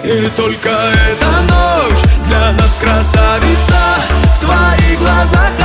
И только эта ночь для нас, красавица, в твоих глазах